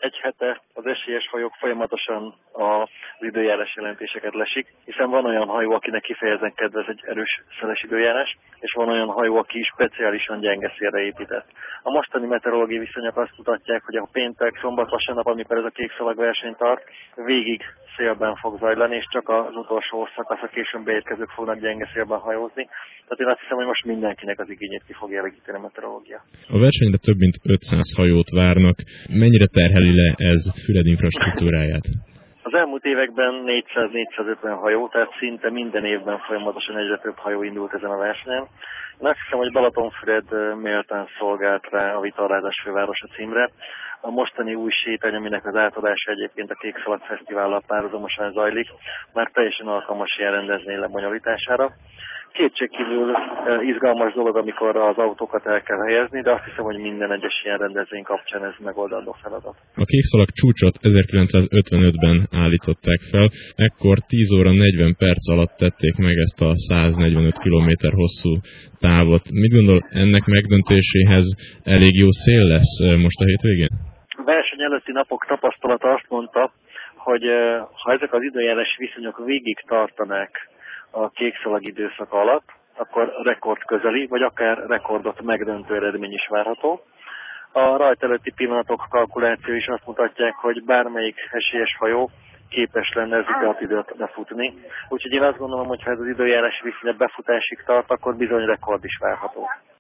egy hete az esélyes hajók folyamatosan az időjárás jelentéseket lesik, hiszen van olyan hajó, akinek kifejezetten kedvez egy erős szeles időjárás, és van olyan hajó, aki speciálisan gyenge szélre épített. A mostani meteorológiai viszonyok azt mutatják, hogy a péntek, szombat, vasárnap, amikor ez a kékszalag verseny tart, végig szélben fog zajlani, és csak az utolsó szakasz, a későn beérkezők fognak gyenge szélben hajózni. Tehát én azt hiszem, hogy most mindenkinek az igényét ki fogja elégíteni a meteorológia. A versenyre több mint 500 hajót várnak. Mennyire terheli le ez Füred infrastruktúráját? Az elmúlt években 400-450 hajó, tehát szinte minden évben folyamatosan egyre több hajó indult ezen a versenyen. Én azt hiszem, hogy Balatonfüred méltán szolgált rá a Vitorlázás fővárosa címre. A mostani új sétány, aminek az átadása egyébként a Kékszalag Fesztivállal párhuzamosan zajlik, már teljesen alkalmas ilyen rendezvény lebonyolítására. Kétségkívül izgalmas dolog, amikor az autókat el kell helyezni, de azt hiszem, hogy minden egyes ilyen rendezvény kapcsán ez megoldandó feladat. A Kékszalag csúcsot 1955-ben állították fel, ekkor 10 óra 40 perc alatt tették meg ezt a 145 km hosszú távot. Mit gondol, ennek megdöntéséhez elég jó szél lesz most a hétvégén? A verseny előtti napok tapasztalata azt mondta, hogy ha ezek az időjárás viszonyok végig tartanák a kékszalag időszak alatt, akkor rekord közeli, vagy akár rekordot megdöntő eredmény is várható. A rajt előtti pillanatok kalkuláció is azt mutatják, hogy bármelyik esélyes hajó képes lenne ez alatt időt befutni. Úgyhogy én azt gondolom, hogy ha ez az időjárás viszony befutásig tart, akkor bizony rekord is várható.